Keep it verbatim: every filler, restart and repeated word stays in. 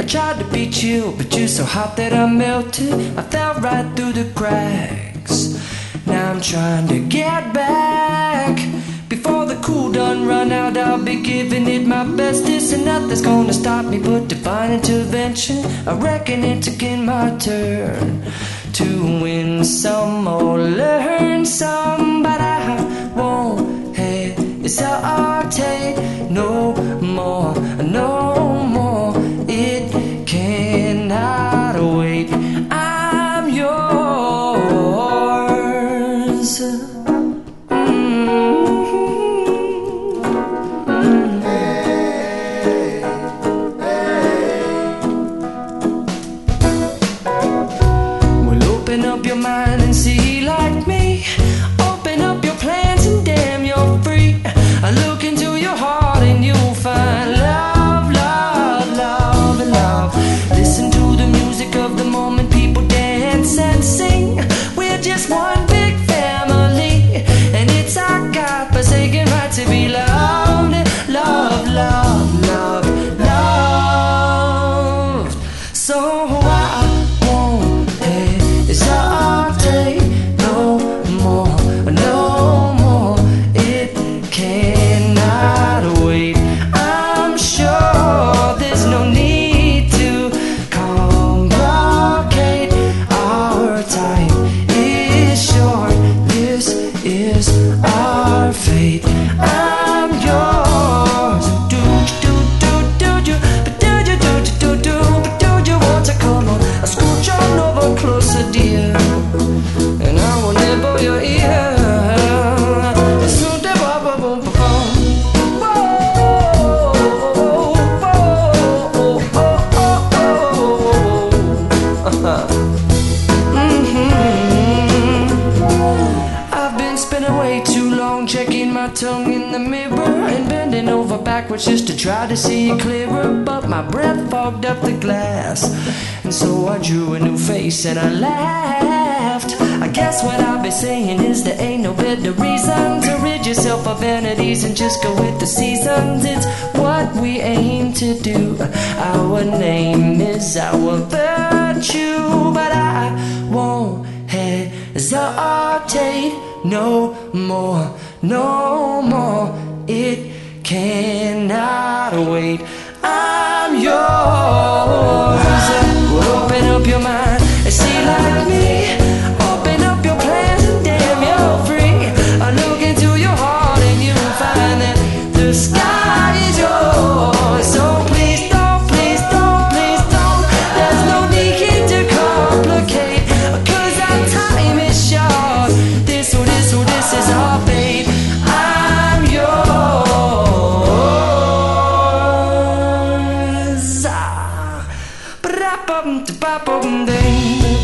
tried to be chill, but you're so hot that I melted. I fell right through the cracks. Now I'm trying to get back. Before the cool done run out, I'll be giving it my best. This and nothing's gonna stop me but divine intervention. I reckon it's again my turn to win some or learn some, but I won't hesitate no more, no more. It cannot wait. I'm yours. Open up your mind and see like me. Open up your plans and damn, you're free. I look into your heart and you'll find love, love, love, and love. Listen to the music of the moment, people dance and sing. We're just one big family, and it's our God-forsaken right to be loved. Love, love, love, love. So I won't hesitate no more, no more. It cannot wait. I'm sure there's no need to complicate. Our time is short. This is our fate. I'm yours. Do do do do do, but do do do do do, but do you want to come on? I scooch on over closer, dear, and I will nibble your ear. So da ba ba boom ba boom. Whoa, whoa, oh, oh, oh, oh. Mm-hmm. I've been spending way too long checking my tongue in the mirror and bending over backwards just to try to see it clearer, but my breath fogged up the glass, and so I drew a new face and I laughed. I guess what I've been saying is there ain't no better reason to rid yourself of vanities and just go with the seasons. It's what we aim to do. Our name is our virtue, but I won't hesitate no more, no more. It cannot wait. I'm yours. Well, open up your mind and see like me. Open up your plans and damn, you're free. I look into your heart and you'll find that the sky is yours. So please don't, please don't, please don't. There's no need to complicate, 'cause our time is short. This, oh, this, oh, this is our fate. I'm yours. Ah, ba-da-bum-da-ba-bum-ding.